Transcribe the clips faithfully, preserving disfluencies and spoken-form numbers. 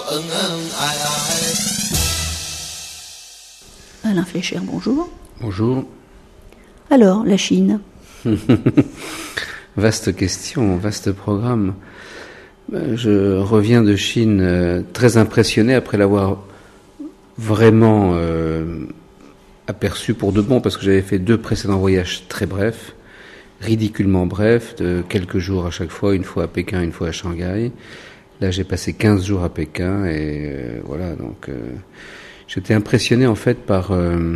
Alain Fleischer, bonjour. Bonjour. Alors, la Chine. Vaste question, vaste programme. Je reviens de Chine très impressionné après l'avoir vraiment euh, aperçu pour de bon, parce que j'avais fait deux précédents voyages très brefs, ridiculement brefs, de quelques jours à chaque fois, une fois à Pékin, une fois à Shanghai. Là, j'ai passé quinze jours à Pékin et euh, voilà, donc euh, j'étais impressionné en fait par euh,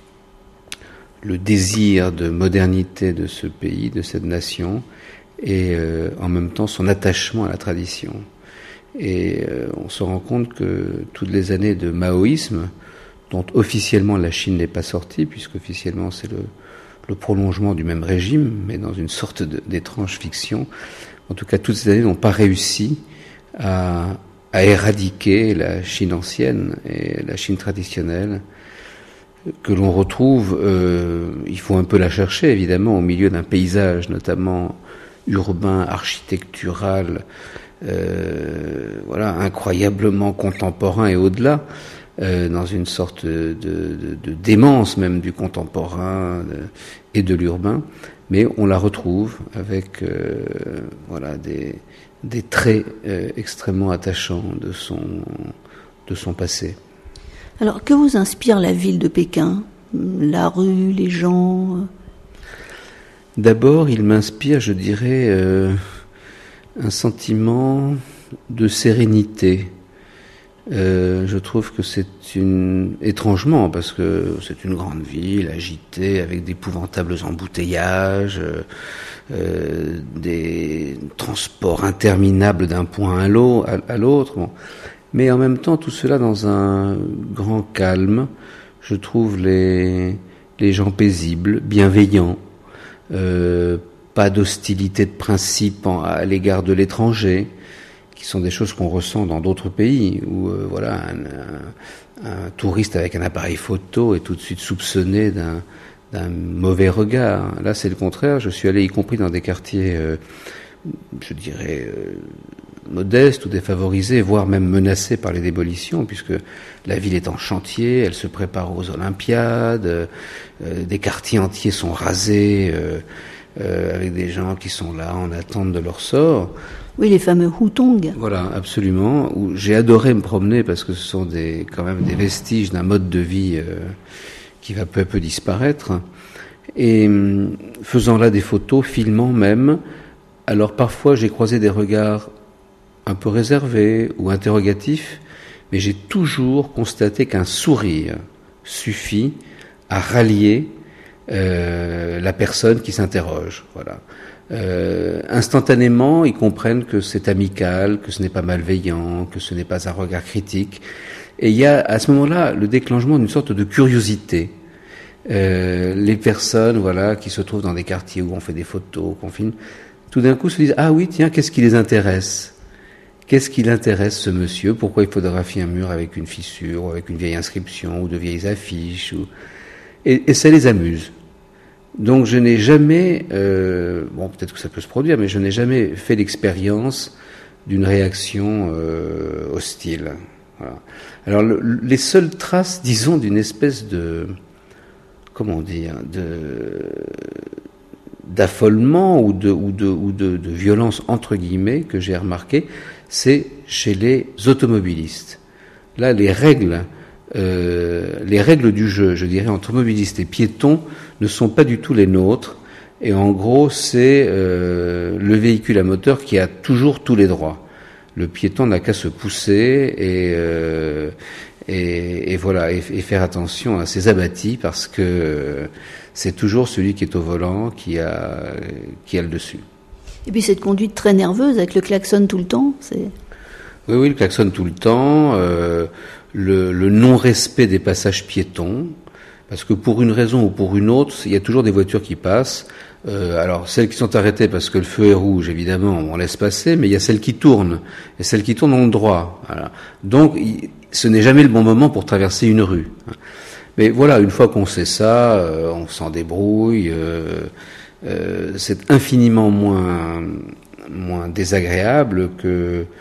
le désir de modernité de ce pays, de cette nation, et euh, en même temps son attachement à la tradition. Et euh, on se rend compte que toutes les années de maoïsme, dont officiellement la Chine n'est pas sortie, puisqu'officiellement c'est le, le prolongement du même régime, mais dans une sorte de, d'étrange fiction, en tout cas toutes ces années n'ont pas réussi à, à éradiquer la Chine ancienne et la Chine traditionnelle, que l'on retrouve, euh, il faut un peu la chercher évidemment, au milieu d'un paysage notamment urbain, architectural, euh, voilà, incroyablement contemporain et au-delà, euh, dans une sorte de, de, de démence même du contemporain de, et de l'urbain, mais on la retrouve avec euh, voilà des, des traits euh, extrêmement attachants de son, de son passé. Alors, que vous inspire la ville de Pékin ? La rue, les gens ? D'abord, il m'inspire, je dirais, euh, un sentiment de sérénité. Euh, je trouve que c'est une... étrangement, parce que c'est une grande ville agitée, avec d'épouvantables embouteillages, euh, euh, des transports interminables d'un point à l'autre, bon. Mais en même temps, tout cela dans un grand calme. Je trouve les, les gens paisibles, bienveillants, euh, pas d'hostilité de principe en, à l'égard de l'étranger, qui sont des choses qu'on ressent dans d'autres pays, où euh, voilà, un, un, un touriste avec un appareil photo est tout de suite soupçonné d'un, d'un mauvais regard. Là, c'est le contraire. Je suis allé y compris dans des quartiers, euh, je dirais... Euh, modeste ou défavorisée, voire même menacée par les démolitions, puisque la ville est en chantier, elle se prépare aux Olympiades, euh, des quartiers entiers sont rasés, euh, euh, avec des gens qui sont là en attente de leur sort. Oui, les fameux hutong. Voilà, absolument. Où j'ai adoré me promener parce que ce sont des, quand même des vestiges d'un mode de vie euh, qui va peu à peu disparaître. Et faisant là des photos, filmant même, alors parfois j'ai croisé des regards un peu réservé ou interrogatif, mais j'ai toujours constaté qu'un sourire suffit à rallier euh, la personne qui s'interroge. Voilà. Euh, instantanément, ils comprennent que c'est amical, que ce n'est pas malveillant, que ce n'est pas un regard critique. Et il y a à ce moment-là le déclenchement d'une sorte de curiosité. Euh, les personnes, voilà, qui se trouvent dans des quartiers où on fait des photos, qu'on filme, tout d'un coup se disent « Ah oui, tiens, qu'est-ce qui les intéresse ? Qu'est-ce qui l'intéresse, ce monsieur ? Pourquoi il photographie un mur avec une fissure, ou avec une vieille inscription, ou de vieilles affiches ou... et, et ça les amuse. Donc je n'ai jamais, euh, bon peut-être que ça peut se produire, mais je n'ai jamais fait l'expérience d'une réaction euh, hostile. Voilà. Alors le, les seules traces, disons, d'une espèce de, comment dire, de d'affolement ou de ou de ou de, de violence entre guillemets que j'ai remarqué, c'est chez les automobilistes. Là, les règles, euh, les règles du jeu, je dirais, entre automobilistes et piétons, ne sont pas du tout les nôtres. Et en gros, c'est euh, le véhicule à moteur qui a toujours tous les droits. Le piéton n'a qu'à se pousser et, euh, et, et voilà, et, et faire attention à ses abattis parce que c'est toujours celui qui est au volant qui a, qui a le dessus. Et puis cette conduite très nerveuse avec le klaxon tout le temps, c'est... Oui, oui, le klaxon tout le temps, euh, le, le non-respect des passages piétons, parce que pour une raison ou pour une autre, il y a toujours des voitures qui passent. Euh, alors, celles qui sont arrêtées parce que le feu est rouge, évidemment, on laisse passer, mais il y a celles qui tournent, et celles qui tournent ont le droit. Voilà. Donc, il, ce n'est jamais le bon moment pour traverser une rue. Mais voilà, une fois qu'on sait ça, euh, on s'en débrouille, euh, euh, c'est infiniment moins, moins désagréable que,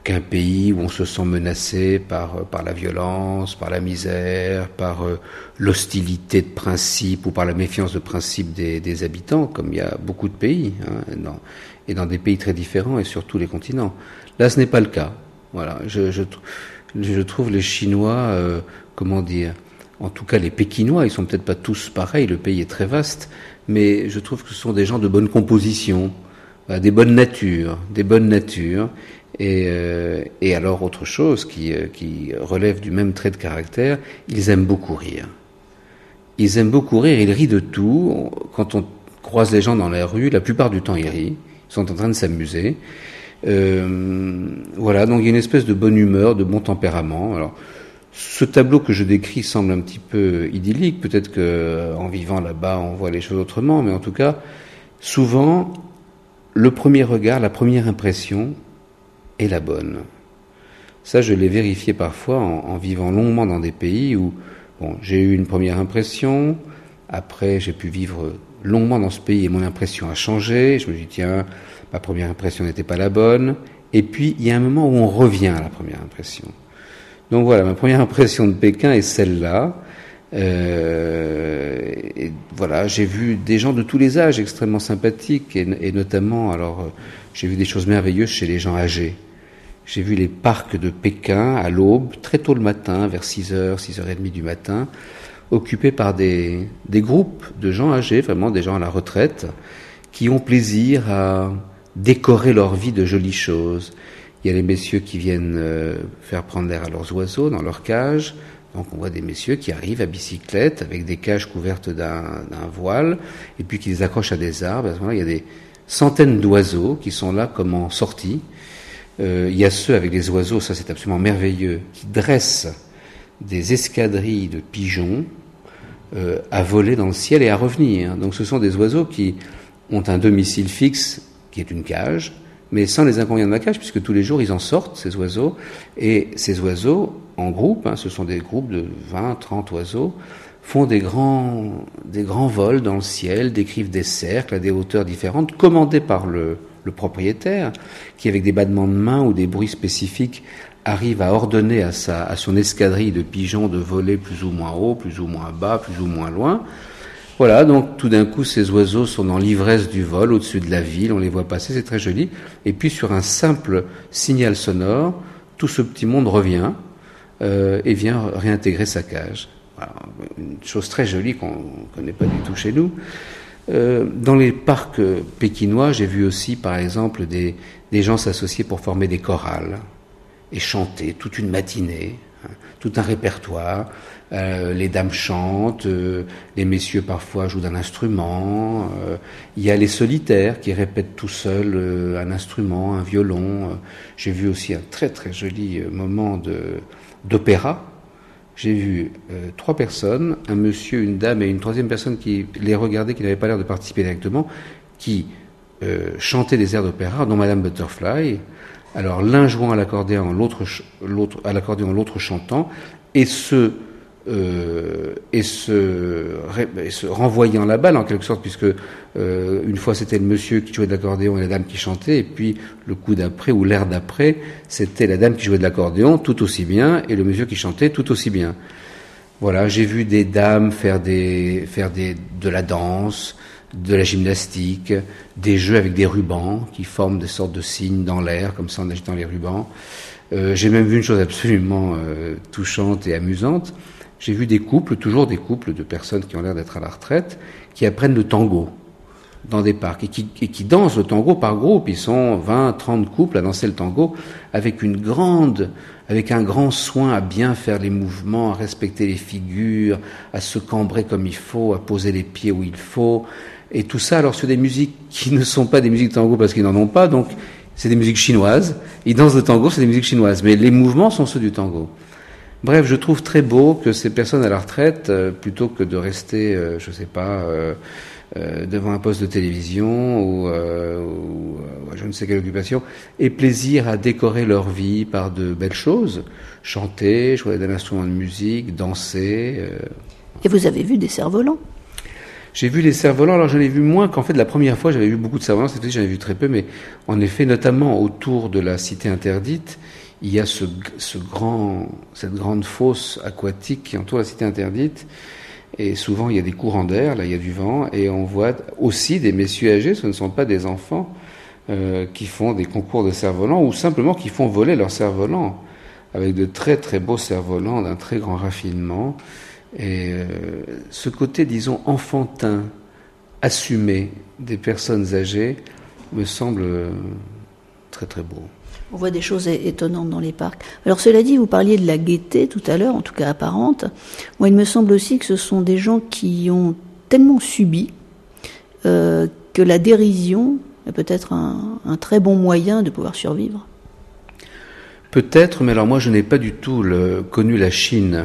qu'un pays où on se sent menacé par, par la violence, par la misère, par euh, l'hostilité de principe ou par la méfiance de principe des, des habitants, comme il y a beaucoup de pays, hein, dans, et dans des pays très différents et sur tous les continents. Là, ce n'est pas le cas. Voilà, je, je, je trouve les Chinois, euh, comment dire, en tout cas les Pékinois, ils sont peut-être pas tous pareils, le pays est très vaste, mais je trouve que ce sont des gens de bonne composition, euh, des bonnes natures, des bonnes natures. Et, euh, et alors autre chose qui, euh, qui relève du même trait de caractère, ils aiment beaucoup rire. Ils aiment beaucoup rire, ils rient de tout. Quand on croise les gens dans la rue, la plupart du temps ils rient, ils sont en train de s'amuser. Euh, voilà, donc il y a une espèce de bonne humeur, de bon tempérament. Alors, ce tableau que je décris semble un petit peu idyllique, peut-être que en vivant là-bas on voit les choses autrement, mais en tout cas, souvent, le premier regard, la première impression est la bonne. Ça, je l'ai vérifié parfois en, en vivant longuement dans des pays où bon, j'ai eu une première impression, après j'ai pu vivre longuement dans ce pays et mon impression a changé, je me dis tiens, ma première impression n'était pas la bonne, et puis il y a un moment où on revient à la première impression. Donc voilà, ma première impression de Pékin est celle-là. Euh, et voilà, j'ai vu des gens de tous les âges extrêmement sympathiques, et, et notamment, alors, j'ai vu des choses merveilleuses chez les gens âgés. J'ai vu les parcs de Pékin à l'aube, très tôt le matin, vers six heures, six heures trente du matin, occupés par des, des groupes de gens âgés, vraiment des gens à la retraite, qui ont plaisir à décorer leur vie de jolies choses. Il y a les messieurs qui viennent euh, faire prendre l'air à leurs oiseaux dans leur cage. Donc on voit des messieurs qui arrivent à bicyclette avec des cages couvertes d'un, d'un voile et puis qui les accrochent à des arbres. À ce moment-là, il y a des centaines d'oiseaux qui sont là comme en sortie. Euh, il y a ceux avec les oiseaux, ça c'est absolument merveilleux, qui dressent des escadrilles de pigeons euh, à voler dans le ciel et à revenir. Donc ce sont des oiseaux qui ont un domicile fixe qui est une cage, mais sans les inconvénients de la cage, puisque tous les jours ils en sortent, ces oiseaux, et ces oiseaux, en groupe, hein, ce sont des groupes de vingt, trente oiseaux, font des grands, des grands vols dans le ciel, décrivent des cercles à des hauteurs différentes, commandés par le, le propriétaire, qui avec des battements de main ou des bruits spécifiques arrive à ordonner à, sa, à son escadrille de pigeons de voler plus ou moins haut, plus ou moins bas, plus ou moins loin. Voilà, donc tout d'un coup, ces oiseaux sont dans l'ivresse du vol au-dessus de la ville, on les voit passer, c'est très joli. Et puis sur un simple signal sonore, tout ce petit monde revient euh, et vient réintégrer sa cage. Voilà, une chose très jolie qu'on ne connaît pas du tout chez nous. Euh, dans les parcs pékinois, j'ai vu aussi, par exemple, des, des gens s'associer pour former des chorales et chanter toute une matinée, hein, tout un répertoire. Euh, les dames chantent, euh, les messieurs parfois jouent d'un instrument. Euh, il y a les solitaires qui répètent tout seuls euh, un instrument, un violon. Euh, j'ai vu aussi un très très joli moment de, d'opéra. J'ai vu euh, trois personnes, un monsieur, une dame et une troisième personne qui les regardait, qui n'avait pas l'air de participer directement, qui euh, chantaient des airs d'opéra, dont Madame Butterfly. Alors l'un jouant à l'accordéon, l'autre, l'autre à l'accordéon, l'autre chantant, et ce Euh, et, se, et se renvoyant la balle en quelque sorte, puisque euh, une fois c'était le monsieur qui jouait de l'accordéon et la dame qui chantait, et puis le coup d'après ou l'air d'après c'était la dame qui jouait de l'accordéon tout aussi bien et le monsieur qui chantait tout aussi bien. Voilà, j'ai vu des dames faire des faire des de la danse, de la gymnastique, des jeux avec des rubans qui forment des sortes de signes dans l'air comme ça en agitant les rubans. Euh, j'ai même vu une chose absolument euh, touchante et amusante. J'ai vu des couples, toujours des couples de personnes qui ont l'air d'être à la retraite, qui apprennent le tango dans des parcs et qui, et qui dansent le tango par groupe. Ils sont vingt, trente couples à danser le tango avec une grande, avec un grand soin à bien faire les mouvements, à respecter les figures, à se cambrer comme il faut, à poser les pieds où il faut. Et tout ça, alors sur des musiques qui ne sont pas des musiques tango parce qu'ils n'en ont pas, donc c'est des musiques chinoises. Ils dansent le tango, c'est des musiques chinoises, mais les mouvements sont ceux du tango. Bref, je trouve très beau que ces personnes à la retraite, euh, plutôt que de rester, euh, je sais pas, euh, euh, devant un poste de télévision ou, euh, ou euh, je ne sais quelle occupation, aient plaisir à décorer leur vie par de belles choses, chanter, jouer d'un instrument de musique, danser. Euh. Et vous avez vu des cerfs-volants ? J'ai vu les cerfs-volants, alors j'en ai vu moins qu'en fait la première fois j'avais vu beaucoup de cerfs-volants, cette fois j'en ai vu très peu, mais en effet, notamment autour de la cité interdite, il y a ce, ce grand, cette grande fosse aquatique qui entoure la cité interdite. Et souvent, il y a des courants d'air, là, il y a du vent, et on voit aussi des messieurs âgés, ce ne sont pas des enfants, euh, qui font des concours de cerfs-volants, ou simplement qui font voler leurs cerfs-volants, avec de très très beaux cerfs-volants, d'un très grand raffinement. Et euh, ce côté, disons, enfantin, assumé des personnes âgées, me semble très très beau. On voit des choses étonnantes dans les parcs. Alors cela dit, vous parliez de la gaieté tout à l'heure, en tout cas apparente. Moi, il me semble aussi que ce sont des gens qui ont tellement subi euh, que la dérision est peut-être un, un très bon moyen de pouvoir survivre. Peut-être, mais alors moi je n'ai pas du tout le, connu la Chine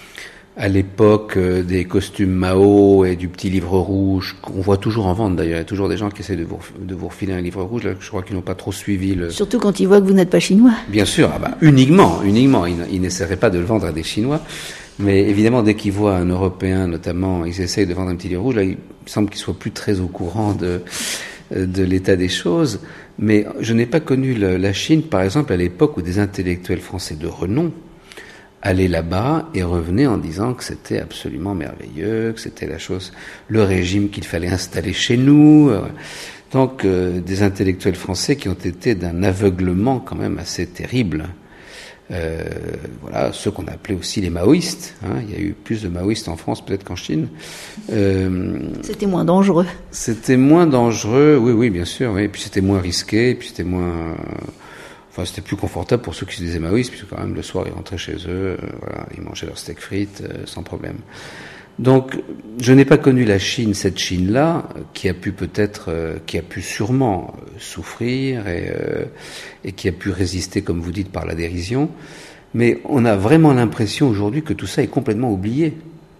à l'époque euh, des costumes Mao et du petit livre rouge, qu'on voit toujours en vente d'ailleurs. Il y a toujours des gens qui essaient de vous, de vous refiler un livre rouge. Là, je crois qu'ils n'ont pas trop suivi le... Surtout quand ils voient que vous n'êtes pas chinois. Bien sûr, ah bah, uniquement, uniquement. Ils, ils n'essaieraient pas de le vendre à des Chinois. Mais évidemment, dès qu'ils voient un Européen, notamment, ils essayent de vendre un petit livre rouge. Là, il semble qu'ils soient plus très au courant de, de l'état des choses. Mais je n'ai pas connu le, la Chine, par exemple, à l'époque où des intellectuels français de renom allaient là-bas et revenaient en disant que c'était absolument merveilleux, que c'était la chose, le régime qu'il fallait installer chez nous. Donc, euh, des intellectuels français qui ont été d'un aveuglement quand même assez terrible. Euh, voilà, ceux qu'on appelait aussi les maoïstes. Hein. Il y a eu plus de maoïstes en France peut-être qu'en Chine. Euh, c'était moins dangereux. C'était moins dangereux, oui, oui, bien sûr. Oui. Et puis c'était moins risqué, et puis c'était moins... Enfin, c'était plus confortable pour ceux qui se disaient maoïstes, puisque quand même le soir ils rentraient chez eux, euh, voilà, ils mangeaient leur steak frites euh, sans problème. Donc, je n'ai pas connu la Chine, cette Chine-là, qui a pu peut-être, euh, qui a pu sûrement euh, souffrir et, euh, et qui a pu résister, comme vous dites, par la dérision. Mais on a vraiment l'impression aujourd'hui que tout ça est complètement oublié.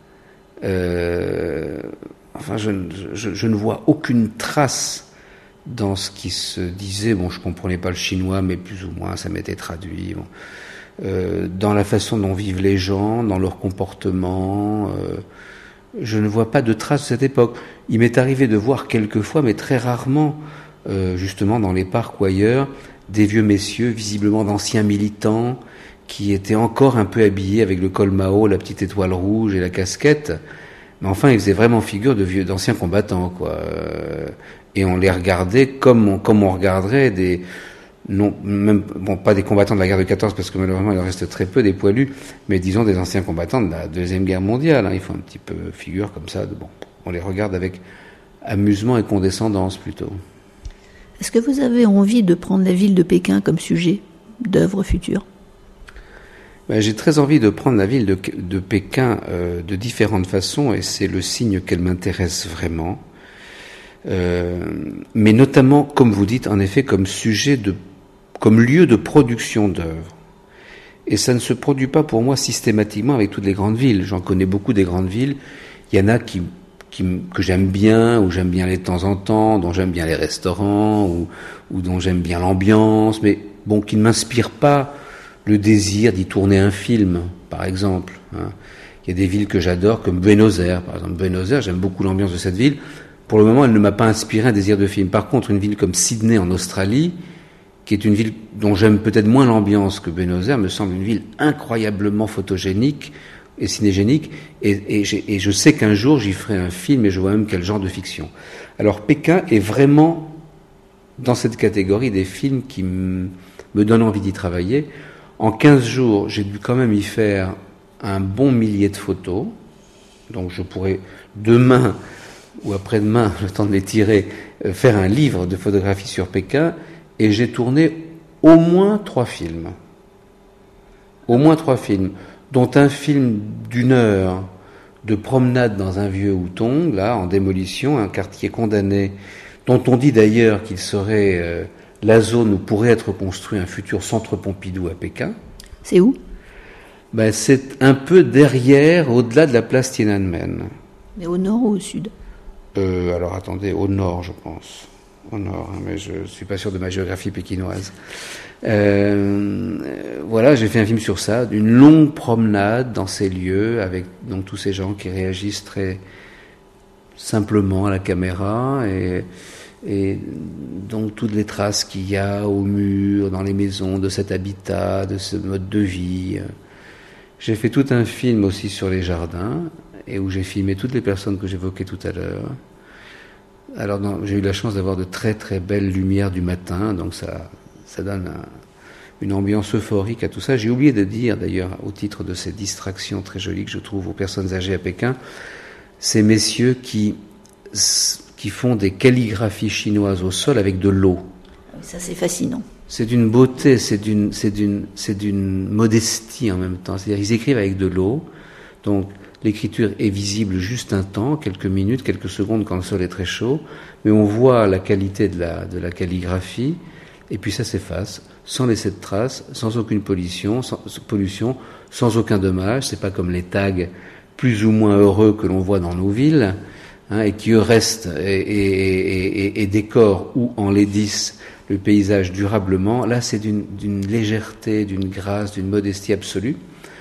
Euh, enfin, je, je, je ne vois aucune trace dans ce qui se disait. Bon, je comprenais pas le chinois, mais plus ou moins, ça m'était traduit. Bon. Euh, dans la façon dont vivent les gens, dans leur comportement, euh, je ne vois pas de traces de cette époque. Il m'est arrivé de voir quelquefois, mais très rarement, euh, justement dans les parcs ou ailleurs, des vieux messieurs, visiblement d'anciens militants, qui étaient encore un peu habillés avec le col Mao, la petite étoile rouge et la casquette. Mais enfin, ils faisaient vraiment figure de vieux, d'anciens combattants, quoi. Euh, et on les regardait comme on, comme on regarderait des... Non, même, bon, pas des combattants de la guerre de quatorze, parce que malheureusement il en reste très peu, des poilus, mais disons des anciens combattants de la Deuxième Guerre mondiale. Hein, ils font un petit peu figure comme ça. De, bon, on les regarde avec amusement et condescendance plutôt. Est-ce que vous avez envie de prendre la ville de Pékin comme sujet d'œuvre future ? Ben, j'ai très envie de prendre la ville de, de Pékin euh, de différentes façons, et c'est le signe qu'elle m'intéresse vraiment. Euh, mais notamment, comme vous dites, en effet, comme sujet de comme lieu de production d'œuvres. Et ça ne se produit pas pour moi systématiquement avec toutes les grandes villes. J'en connais beaucoup des grandes villes. Il y en a qui, qui, que j'aime bien, ou j'aime bien les de temps en temps, dont j'aime bien les restaurants, ou, ou dont j'aime bien l'ambiance, mais bon, qui ne m'inspirent pas le désir d'y tourner un film, par exemple. Hein. Il y a des villes que j'adore, comme Buenos Aires, par exemple. Buenos Aires, j'aime beaucoup l'ambiance de cette ville. Pour le moment, elle ne m'a pas inspiré un désir de film. Par contre, une ville comme Sydney en Australie, qui est une ville dont j'aime peut-être moins l'ambiance que Buenos Aires, me semble une ville incroyablement photogénique et cinégénique, et, et, et je sais qu'un jour j'y ferai un film, et je vois même quel genre de fiction. Alors Pékin est vraiment dans cette catégorie des films qui m- me donnent envie d'y travailler. En quinze jours, j'ai dû quand même y faire un bon millier de photos, donc je pourrais demain ou après-demain, le temps de les tirer, faire un livre de photographie sur Pékin. Et j'ai tourné au moins trois films. Au moins trois films, dont un film d'une heure de promenade dans un vieux Hutong, là, en démolition, un quartier condamné, dont on dit d'ailleurs qu'il serait euh, la zone où pourrait être construit un futur centre Pompidou à Pékin. C'est où ? Ben, c'est un peu derrière, au-delà de la place Tiananmen. Mais au nord ou au sud ? euh, Alors attendez, au nord, je pense. Au nord, hein, mais je ne suis pas sûr de ma géographie pékinoise. Euh, voilà, j'ai fait un film sur ça, d'une longue promenade dans ces lieux, avec donc tous ces gens qui réagissent très simplement à la caméra, et, Et donc toutes les traces qu'il y a au mur, dans les maisons, de cet habitat, de ce mode de vie. J'ai fait tout un film aussi sur les jardins, et où j'ai filmé toutes les personnes que j'évoquais tout à l'heure. Alors non, j'ai eu la chance d'avoir de très très belles lumières du matin, donc ça, ça donne un, une ambiance euphorique à tout ça. J'ai oublié de dire d'ailleurs, au titre de ces distractions très jolies que je trouve aux personnes âgées à Pékin, ces messieurs qui... qui font des calligraphies chinoises au sol avec de l'eau. Ça, c'est fascinant. C'est d'une beauté, c'est d'une, c'est d'une, c'est d'une modestie en même temps. C'est-à-dire, ils écrivent avec de l'eau, donc l'écriture est visible juste un temps, quelques minutes, quelques secondes quand le sol est très chaud, mais on voit la qualité de la, de la calligraphie, et puis ça s'efface, sans laisser de traces, sans aucune pollution, sans, pollution, sans aucun dommage. C'est pas comme les tags plus ou moins heureux que l'on voit dans nos villes, hein, et qui eux restent et, et, et, et décorent ou enlaidissent le paysage durablement. Là, c'est d'une, d'une légèreté, d'une grâce, d'une modestie absolue.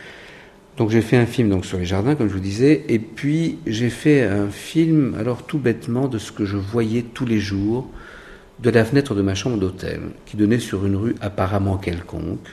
Donc j'ai fait un film donc sur les jardins, comme je vous disais, et puis j'ai fait un film, alors tout bêtement, de ce que je voyais tous les jours de la fenêtre de ma chambre d'hôtel, qui donnait sur une rue apparemment quelconque,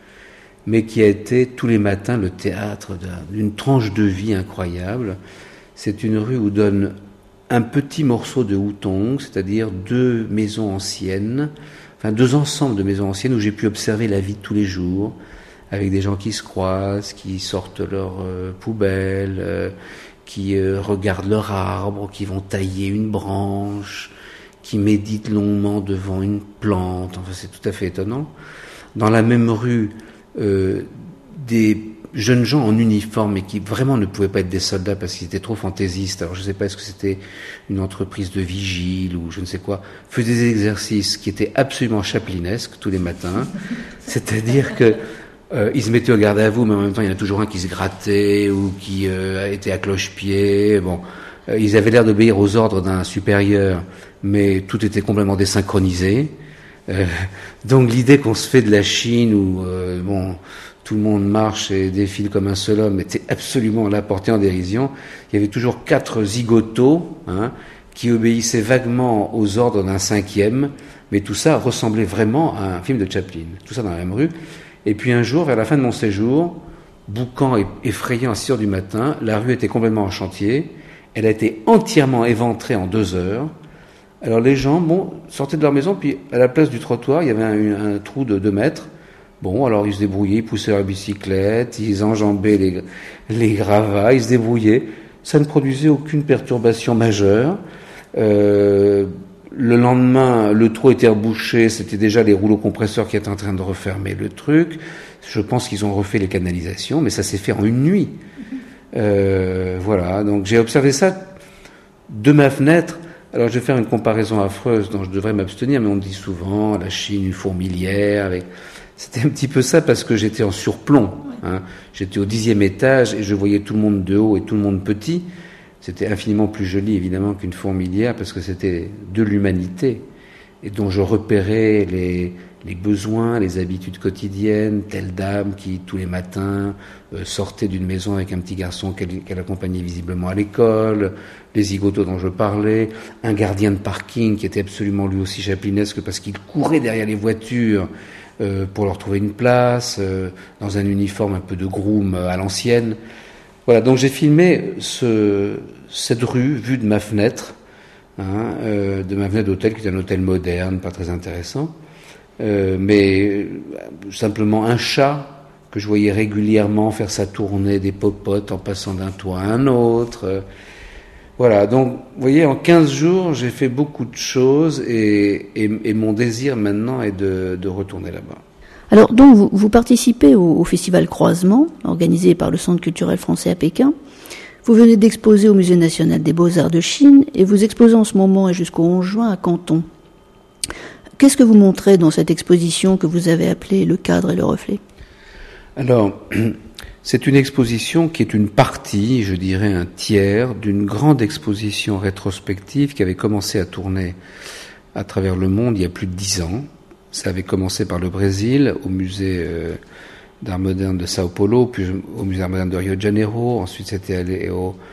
mais qui a été tous les matins le théâtre d'une tranche de vie incroyable. C'est une rue où donne un petit morceau de Hutong, c'est-à-dire deux maisons anciennes, enfin deux ensembles de maisons anciennes où j'ai pu observer la vie de tous les jours, avec des gens qui se croisent, qui sortent leurs euh, poubelles, euh, qui euh, regardent leur arbre, qui vont tailler une branche, qui méditent longuement devant une plante. Enfin, c'est tout à fait étonnant. Dans la même rue, euh, des jeunes gens en uniforme et qui vraiment ne pouvaient pas être des soldats parce qu'ils étaient trop fantaisistes. Alors je ne sais pas, est-ce que c'était une entreprise de vigile ou je ne sais quoi, faisaient des exercices qui étaient absolument chapelinesques tous les matins. C'est-à-dire que euh, ils se mettaient au garde à vous, mais en même temps il y en a toujours un qui se grattait ou qui euh, était à cloche-pied. Bon, euh, ils avaient l'air d'obéir aux ordres d'un supérieur, mais tout était complètement désynchronisé. Euh, donc l'idée qu'on se fait de la Chine où euh, bon, tout le monde marche et défile comme un seul homme était absolument là porté en dérision. Il y avait toujours quatre zigotos, hein, qui obéissaient vaguement aux ordres d'un cinquième, mais tout ça ressemblait vraiment à un film de Chaplin. Tout ça dans la même rue. Et puis un jour, vers la fin de mon séjour, boucan et effrayant à six heures du matin, la rue était complètement en chantier. Elle a été entièrement éventrée en deux heures. Alors les gens, bon, sortaient de leur maison, puis à la place du trottoir, il y avait un, un trou de deux mètres. Bon, alors ils se débrouillaient, ils poussaient leur bicyclette, ils enjambaient les, les gravats, ils se débrouillaient. Ça ne produisait aucune perturbation majeure. Euh, le lendemain, le trou était rebouché, c'était déjà les rouleaux compresseurs qui étaient en train de refermer le truc. Je pense qu'ils ont refait les canalisations, mais ça s'est fait en une nuit. Euh, voilà, donc j'ai observé ça de ma fenêtre. Alors je vais faire une comparaison affreuse dont je devrais m'abstenir, mais on me dit souvent la Chine, une fourmilière. Avec... C'était un petit peu ça parce que j'étais en surplomb. Hein. J'étais au dixième étage et je voyais tout le monde de haut et tout le monde petit. C'était infiniment plus joli évidemment qu'une fourmilière parce que c'était de l'humanité et dont je repérais les, les besoins, les habitudes quotidiennes, telle dame qui tous les matins euh, sortait d'une maison avec un petit garçon qu'elle, qu'elle accompagnait visiblement à l'école, les zigotos dont je parlais, un gardien de parking qui était absolument lui aussi chaplinesque parce qu'il courait derrière les voitures euh, pour leur trouver une place, euh, dans un uniforme un peu de groom euh, à l'ancienne. Voilà, donc j'ai filmé ce, cette rue vue de ma fenêtre, hein, euh, de ma fenêtre d'hôtel, qui est un hôtel moderne, pas très intéressant, euh, mais euh, simplement un chat que je voyais régulièrement faire sa tournée des popotes en passant d'un toit à un autre. Euh, voilà, donc vous voyez, en quinze jours, j'ai fait beaucoup de choses et, et, et mon désir maintenant est de, de retourner là-bas. Alors, donc, vous, vous participez au, au festival Croisement, organisé par le Centre culturel français à Pékin. Vous venez d'exposer au Musée national des beaux-arts de Chine et vous exposez en ce moment et jusqu'au onze juin à Canton. Qu'est-ce que vous montrez dans cette exposition que vous avez appelée Le cadre et le reflet ? Alors, c'est une exposition qui est une partie, je dirais un tiers, d'une grande exposition rétrospective qui avait commencé à tourner à travers le monde il y a plus de dix ans. Ça avait commencé par le Brésil, au musée euh, d'art moderne de Sao Paulo, puis au musée d'art moderne de Rio de Janeiro. Ensuite, c'était allé au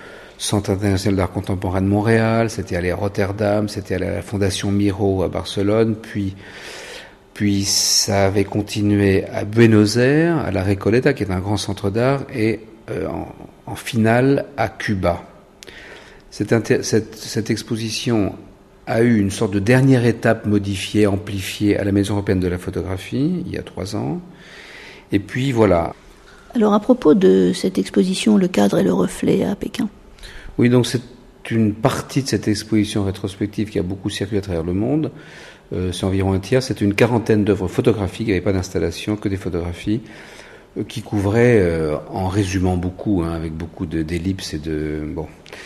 Centre international d'art contemporain de Montréal, c'était allé à Rotterdam, c'était allé à la Fondation Miro à Barcelone, puis puis ça avait continué à Buenos Aires, à la Recoleta, qui est un grand centre d'art, et euh, en, en finale à Cuba. Cette, inter- cette, cette exposition a eu une sorte de dernière étape modifiée, amplifiée à la Maison européenne de la photographie, il y a trois ans. Et puis voilà. Alors à propos de cette exposition, Le cadre et le reflet à Pékin. Oui, donc c'est une partie de cette exposition rétrospective qui a beaucoup circulé à travers le monde. Euh, c'est environ un tiers. C'est une quarantaine d'œuvres photographiques, il n'y avait pas d'installation, que des photographies, euh, qui couvraient, euh, en résumant beaucoup, hein, avec beaucoup de, d'ellipses et de... bon.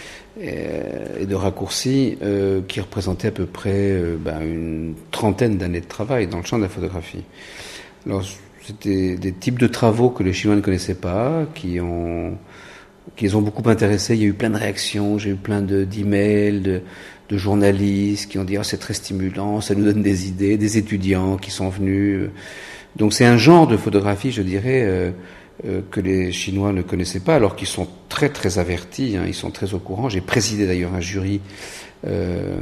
et de raccourcis euh, qui représentaient à peu près euh, ben, une trentaine d'années de travail dans le champ de la photographie. Alors, c'était des types de travaux que les Chinois ne connaissaient pas, qui ont, qui les ont beaucoup intéressés. Il y a eu plein de réactions, j'ai eu plein de, d'emails, de, de journalistes qui ont dit « Ah, c'est très stimulant, ça nous donne des idées », des étudiants qui sont venus. Donc c'est un genre de photographie, je dirais, euh, Euh, que les Chinois ne connaissaient pas, alors qu'ils sont très très avertis, hein, ils sont très au courant. J'ai présidé d'ailleurs un jury euh,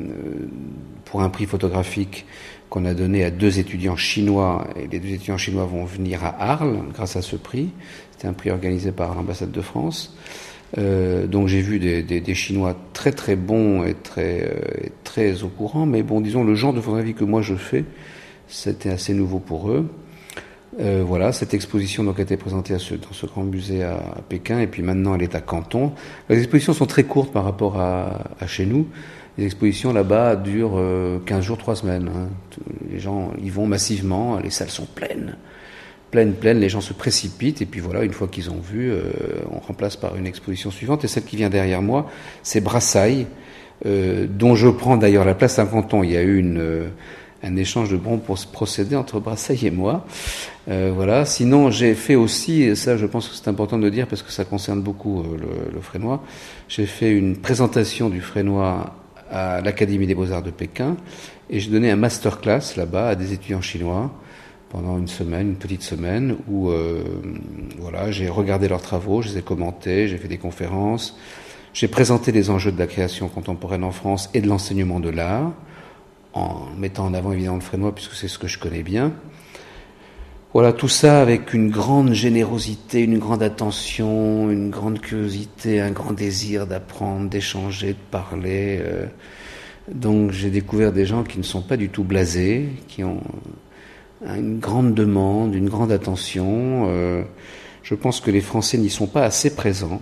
pour un prix photographique qu'on a donné à deux étudiants chinois, et les deux étudiants chinois vont venir à Arles grâce à ce prix. C'était un prix organisé par l'ambassade de France. Euh, donc j'ai vu des, des, des Chinois très très bons et très, euh, et très au courant, mais bon, disons, le genre de photographie que moi je fais, c'était assez nouveau pour eux. Euh, voilà, cette exposition donc a été présentée à ce, dans ce grand musée à, à Pékin, et puis maintenant elle est à Canton. Les expositions sont très courtes par rapport à, à chez nous. Les expositions là-bas durent euh, quinze jours, trois semaines. Hein. Les gens y vont massivement, les salles sont pleines, pleines, pleines, les gens se précipitent, et puis voilà, une fois qu'ils ont vu, euh, on remplace par une exposition suivante. Et celle qui vient derrière moi, c'est Brassailles, euh, dont je prends d'ailleurs la place à Canton. Il y a eu une... Euh, un échange de bons pour se procéder entre Brassailles et moi. Euh, voilà. Sinon, j'ai fait aussi, et ça je pense que c'est important de le dire parce que ça concerne beaucoup euh, le, le Frénois, j'ai fait une présentation du Frénois à l'Académie des Beaux-Arts de Pékin, et j'ai donné un masterclass là-bas à des étudiants chinois pendant une semaine, une petite semaine, où euh, voilà, j'ai regardé leurs travaux, je les ai commentés, j'ai fait des conférences, j'ai présenté les enjeux de la création contemporaine en France et de l'enseignement de l'art, en mettant en avant évidemment le frénois puisque c'est ce que je connais bien. Voilà, tout ça avec une grande générosité, une grande attention, une grande curiosité, un grand désir d'apprendre, d'échanger, de parler. Euh, donc j'ai découvert des gens qui ne sont pas du tout blasés, qui ont une grande demande, une grande attention. Euh, je pense que les Français n'y sont pas assez présents.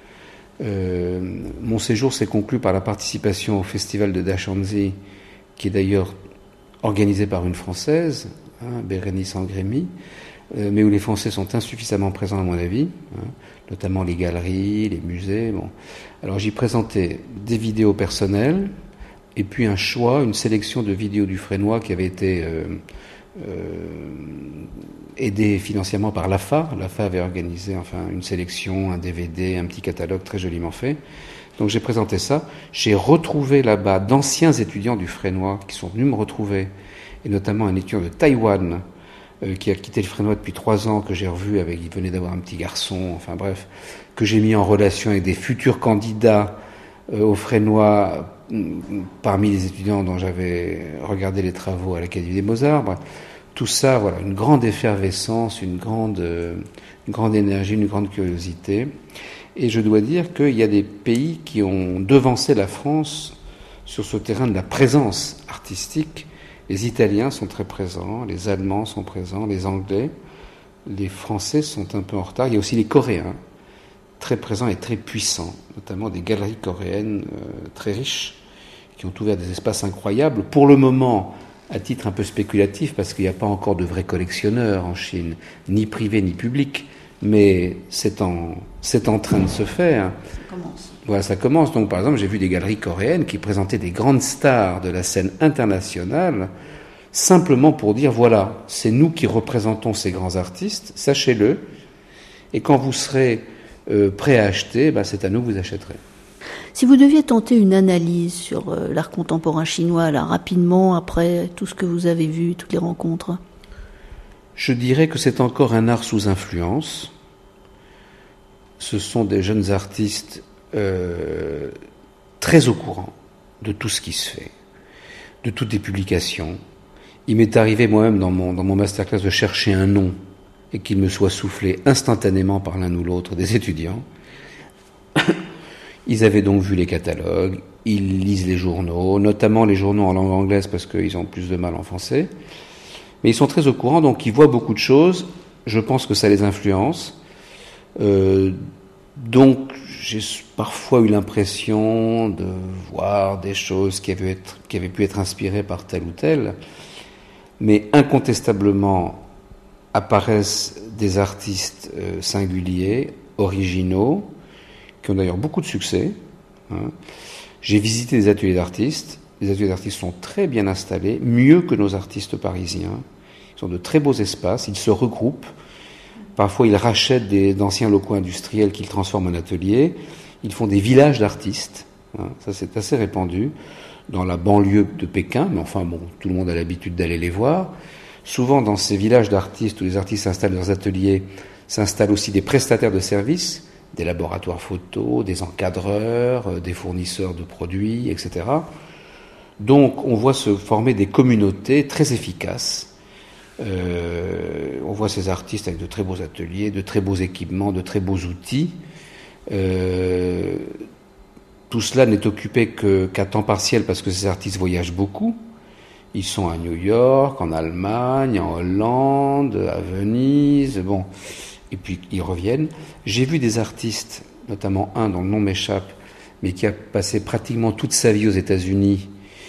Euh, mon séjour s'est conclu par la participation au festival de Dachanzi, qui est d'ailleurs organisé par une Française, hein, Bérénice Angrémy, euh, mais où les Français sont insuffisamment présents à mon avis, hein, notamment les galeries, les musées. Bon. Alors j'y présentais des vidéos personnelles, et puis un choix, une sélection de vidéos du Frénois qui avait été euh, euh, aidée financièrement par l'A F A. L'A F A avait organisé enfin une sélection, un D V D, un petit catalogue très joliment fait. Donc j'ai présenté ça. J'ai retrouvé là-bas d'anciens étudiants du Frénois qui sont venus me retrouver, et notamment un étudiant de Taïwan euh, qui a quitté le Frénois depuis trois ans, que j'ai revu avec, il venait d'avoir un petit garçon, enfin bref, que j'ai mis en relation avec des futurs candidats euh, au Frénois parmi les étudiants dont j'avais regardé les travaux à l'Académie des Beaux-Arts. Bref, tout ça, voilà, une grande effervescence, une grande, euh, une grande énergie, une grande curiosité. Et je dois dire qu'il y a des pays qui ont devancé la France sur ce terrain de la présence artistique. Les Italiens sont très présents, les Allemands sont présents, les Anglais, les Français sont un peu en retard. Il y a aussi les Coréens, très présents et très puissants, notamment des galeries coréennes euh, très riches, qui ont ouvert des espaces incroyables. Pour le moment, à titre un peu spéculatif, parce qu'il n'y a pas encore de vrais collectionneurs en Chine, ni privés ni publics, mais c'est en, c'est en train de se faire. Ça commence. Voilà, ça commence. Donc, par exemple, j'ai vu des galeries coréennes qui présentaient des grandes stars de la scène internationale, simplement pour dire, voilà, c'est nous qui représentons ces grands artistes, sachez-le, et quand vous serez euh, prêt à acheter, ben, c'est à nous que vous achèterez. Si vous deviez tenter une analyse sur euh, l'art contemporain chinois, là, rapidement, après tout ce que vous avez vu, toutes les rencontres, je dirais que c'est encore un art sous influence. Ce sont des jeunes artistes euh, très au courant de tout ce qui se fait, de toutes les publications. Il m'est arrivé moi-même dans mon, dans mon masterclass de chercher un nom et qu'il me soit soufflé instantanément par l'un ou l'autre des étudiants. Ils avaient donc vu les catalogues, ils lisent les journaux, notamment les journaux en langue anglaise parce qu'ils ont plus de mal en français. Mais ils sont très au courant, donc ils voient beaucoup de choses. Je pense que ça les influence. Euh, donc j'ai parfois eu l'impression de voir des choses qui avaient, être, qui avaient pu être inspirées par tel ou tel. Mais incontestablement apparaissent des artistes euh, singuliers, originaux, qui ont d'ailleurs beaucoup de succès. Hein. J'ai visité des ateliers d'artistes. Les ateliers d'artistes sont très bien installés, mieux que nos artistes parisiens. Ils sont de très beaux espaces, ils se regroupent. Parfois, ils rachètent des, d'anciens locaux industriels qu'ils transforment en ateliers. Ils font des villages d'artistes. Hein. Ça, c'est assez répandu dans la banlieue de Pékin. Mais enfin, bon, tout le monde a l'habitude d'aller les voir. Souvent, dans ces villages d'artistes où les artistes installent leurs ateliers, s'installent aussi des prestataires de services, des laboratoires photos, des encadreurs, des fournisseurs de produits, et cetera. Donc, on voit se former des communautés très efficaces. Euh, on voit ces artistes avec de très beaux ateliers, de très beaux équipements, de très beaux outils. Euh, tout cela n'est occupé que, qu'à temps partiel parce que ces artistes voyagent beaucoup. Ils sont à New York, en Allemagne, en Hollande, à Venise, bon, et puis ils reviennent. J'ai vu des artistes, notamment un dont le nom m'échappe, mais qui a passé pratiquement toute sa vie aux États-Unis,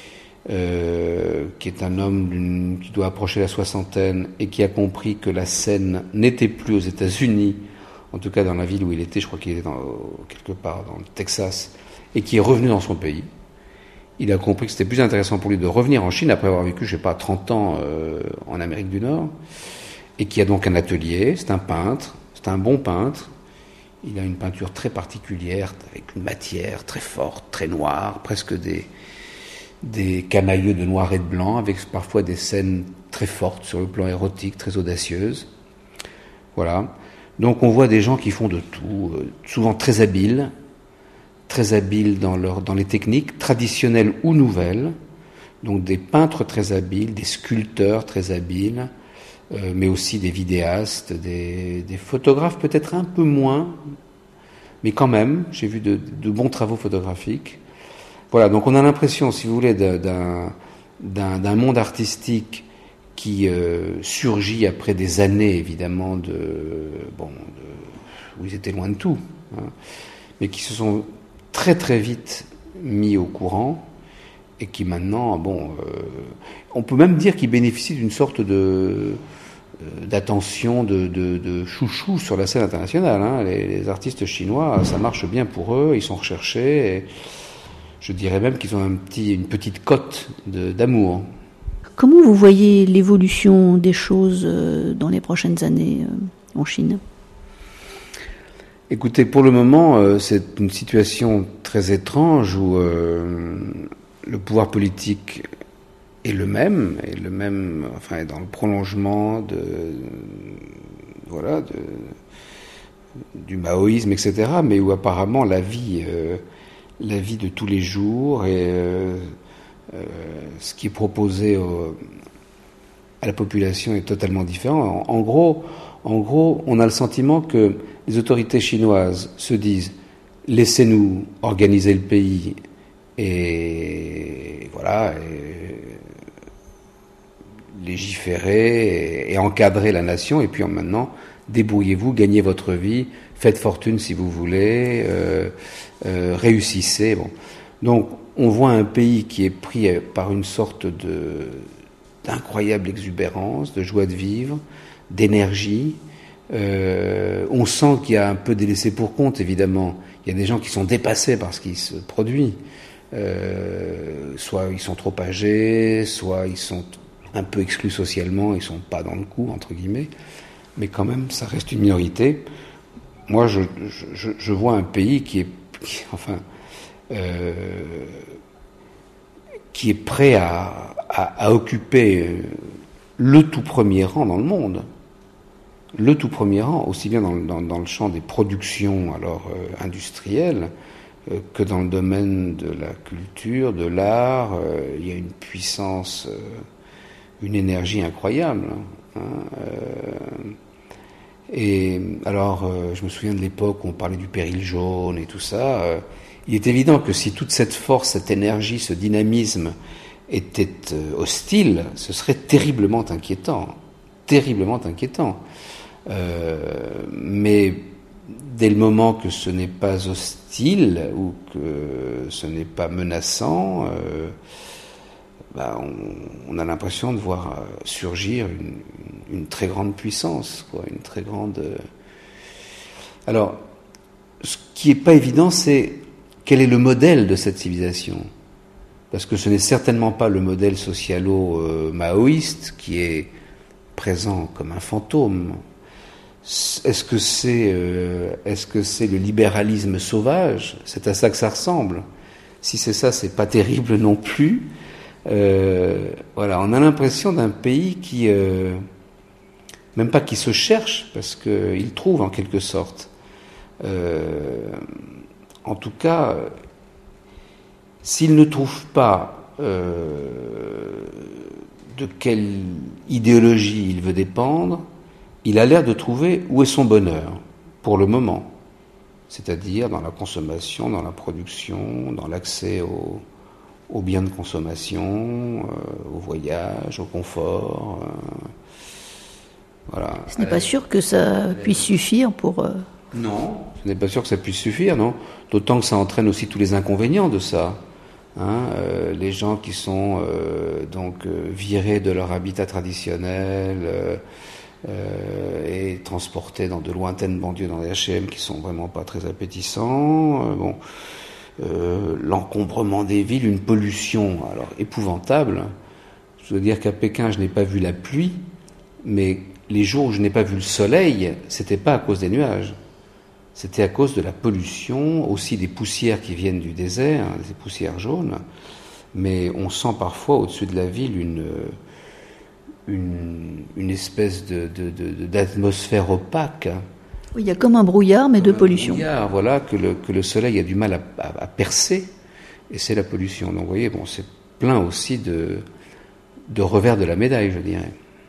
euh, qui est un homme qui doit approcher la soixantaine et qui a compris que la scène n'était plus aux États-Unis, en tout cas dans la ville où il était, je crois qu'il était dans, quelque part dans le Texas, et qui est revenu dans son pays. Il a compris que c'était plus intéressant pour lui de revenir en Chine après avoir vécu, je sais pas, trente ans euh, en Amérique du Nord, et qui a donc un atelier. C'est un peintre, c'est un bon peintre. Il a une peinture très particulière, avec une matière très forte, très noire, presque des, des camailleux de noir et de blanc, avec parfois des scènes très fortes sur le plan érotique, très audacieuses. Voilà. Donc on voit des gens qui font de tout, euh, souvent très habiles, très habiles dans, leur, dans les techniques, traditionnelles ou nouvelles, donc des peintres très habiles, des sculpteurs très habiles, euh, mais aussi des vidéastes, des, des photographes peut-être un peu moins, mais quand même, j'ai vu de, de bons travaux photographiques. Voilà, donc on a l'impression, si vous voulez, d'un, d'un, d'un monde artistique qui euh, surgit après des années, évidemment, de, bon, de, où ils étaient loin de tout, hein, mais qui se sont très très vite mis au courant et qui maintenant, bon, euh, on peut même dire qu'ils bénéficient d'une sorte de euh, d'attention, de, de, de chouchou sur la scène internationale. Hein. Les, les artistes chinois, ça marche bien pour eux, ils sont recherchés. Et je dirais même qu'ils ont un petit, une petite cote de, d'amour. Comment vous voyez l'évolution des choses dans les prochaines années en Chine ? Écoutez, pour le moment, euh, c'est une situation très étrange où euh, le pouvoir politique est le même, est le même, enfin, est dans le prolongement de, voilà, de, du maoïsme, et cetera, mais où apparemment la vie, euh, la vie de tous les jours et euh, euh, ce qui est proposé au, à la population est totalement différent. En, en gros, en gros, on a le sentiment que les autorités chinoises se disent « laissez-nous organiser le pays et voilà, et légiférer et, et encadrer la nation et puis maintenant débrouillez-vous, gagnez votre vie, faites fortune si vous voulez, euh, euh, réussissez. » Bon. Donc on voit un pays qui est pris par une sorte de, d'incroyable exubérance, de joie de vivre, d'énergie. Euh, on sent qu'il y a un peu des laissés pour compte, évidemment. Il y a des gens qui sont dépassés par ce qui se produit. Euh, soit ils sont trop âgés, soit ils sont un peu exclus socialement, ils sont pas dans le coup, entre guillemets. Mais quand même, ça reste une minorité. Moi, je, je, je vois un pays qui est, qui, enfin, euh, qui est prêt à, à, à occuper le tout premier rang dans le monde. Le tout premier rang, aussi bien dans, dans, dans le champ des productions alors euh, industrielles, euh, que dans le domaine de la culture, de l'art, euh, il y a une puissance, euh, une énergie incroyable. Hein, euh, et alors, euh, je me souviens de l'époque où on parlait du péril jaune et tout ça. Euh, il est évident que si toute cette force, cette énergie, ce dynamisme était euh, hostile, ce serait terriblement inquiétant, terriblement inquiétant. Euh, mais dès le moment que ce n'est pas hostile ou que ce n'est pas menaçant, euh, bah on, on a l'impression de voir surgir une, une très grande puissance, quoi, une très grande. Alors, ce qui n'est pas évident, c'est quel est le modèle de cette civilisation. Parce que ce n'est certainement pas le modèle socialo-maoïste qui est présent comme un fantôme. Est-ce que c'est, euh, est-ce que c'est le libéralisme sauvage ? C'est à ça que ça ressemble. Si c'est ça, c'est pas terrible non plus. Euh, voilà, on a l'impression d'un pays qui, euh, même pas qui se cherche, parce qu'il trouve en quelque sorte. Euh, en tout cas, s'il ne trouve pas euh, de quelle idéologie il veut dépendre, il a l'air de trouver où est son bonheur, pour le moment. C'est-à-dire dans la consommation, dans la production, dans l'accès aux, aux biens de consommation, euh, au voyage, au confort. Euh, voilà. Ce n'est pas sûr que ça puisse suffire pour... Euh... Non, ce n'est pas sûr que ça puisse suffire, non. D'autant que ça entraîne aussi tous les inconvénients de ça. Hein, euh, les gens qui sont euh, donc euh, virés de leur habitat traditionnel euh, euh, et transportés dans de lointaines banlieues dans les H et M qui sont vraiment pas très appétissants. Euh, bon, euh, l'encombrement des villes, une pollution alors épouvantable. Je veux dire qu'à Pékin, je n'ai pas vu la pluie, mais les jours où je n'ai pas vu le soleil, c'était pas à cause des nuages. C'était à cause de la pollution, aussi des poussières qui viennent du désert, hein, des poussières jaunes. Mais on sent parfois au-dessus de la ville une, une, une espèce de, de, de, d'atmosphère opaque. Oui, il y a comme un brouillard, mais comme de pollution. Un brouillard, voilà, que le, que le soleil a du mal à, à, à percer, et c'est la pollution. Donc vous voyez, bon, c'est plein aussi de, de revers de la médaille, je dirais.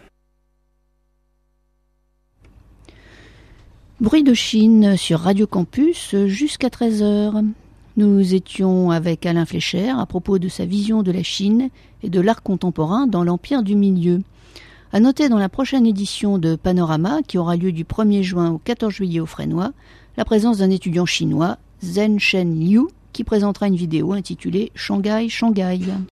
Bruit de Chine sur Radio Campus jusqu'à treize heures. Nous étions avec Alain Fleischer à propos de sa vision de la Chine et de l'art contemporain dans l'Empire du Milieu. À noter dans la prochaine édition de Panorama, qui aura lieu du premier juin au quatorze juillet au Fresnoy, la présence d'un étudiant chinois, Zhen Shen Liu, qui présentera une vidéo intitulée Shanghai, Shanghai.